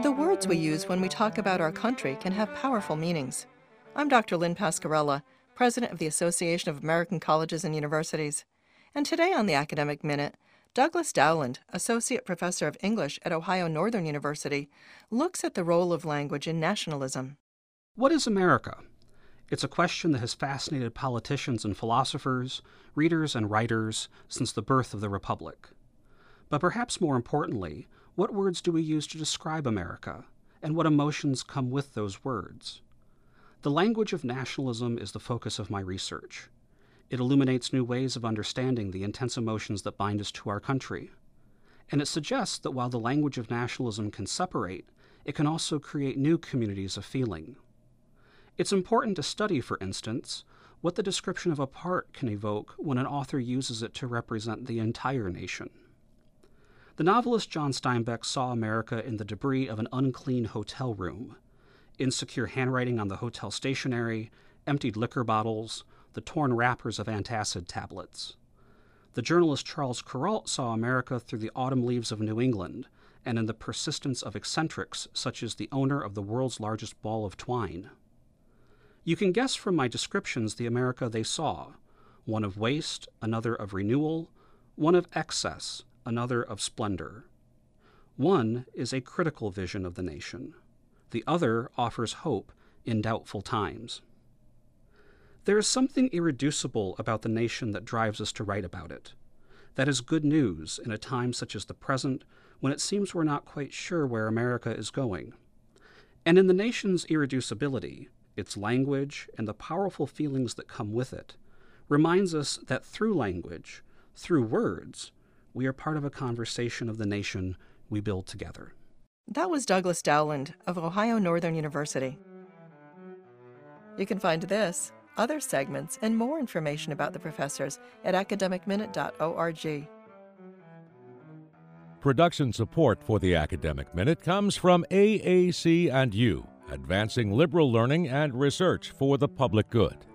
The words we use when we talk about our country can have powerful meanings. I'm Dr. Lynn Pascarella, President of the Association of American Colleges and Universities. And today on the Academic Minute, Douglas Dowland, Associate Professor of English at Ohio Northern University, looks at the role of language in nationalism. What is America? It's a question that has fascinated politicians and philosophers, readers and writers since the birth of the Republic. But perhaps more importantly, what words do we use to describe America, and what emotions come with those words? The language of nationalism is the focus of my research. It illuminates new ways of understanding the intense emotions that bind us to our country. And it suggests that while the language of nationalism can separate, it can also create new communities of feeling. It's important to study, for instance, what the description of a part can evoke when an author uses it to represent the entire nation. The novelist John Steinbeck saw America in the debris of an unclean hotel room, insecure handwriting on the hotel stationery, emptied liquor bottles, the torn wrappers of antacid tablets. The journalist Charles Kuralt saw America through the autumn leaves of New England and in the persistence of eccentrics such as the owner of the world's largest ball of twine. You can guess from my descriptions the America they saw, one of waste, another of renewal, one of excess, another of splendor. One is a critical vision of the nation. The other offers hope in doubtful times. There is something irreducible about the nation that drives us to write about it. That is good news in a time such as the present, when it seems we're not quite sure where America is going. And in the nation's irreducibility, its language, and the powerful feelings that come with it, reminds us that through language, through words, we are part of a conversation of the nation we build together. That was Douglas Dowland of Ohio Northern University. You can find this, other segments, and more information about the professors at academicminute.org. Production support for the Academic Minute comes from AAC and U, advancing liberal learning and research for the public good.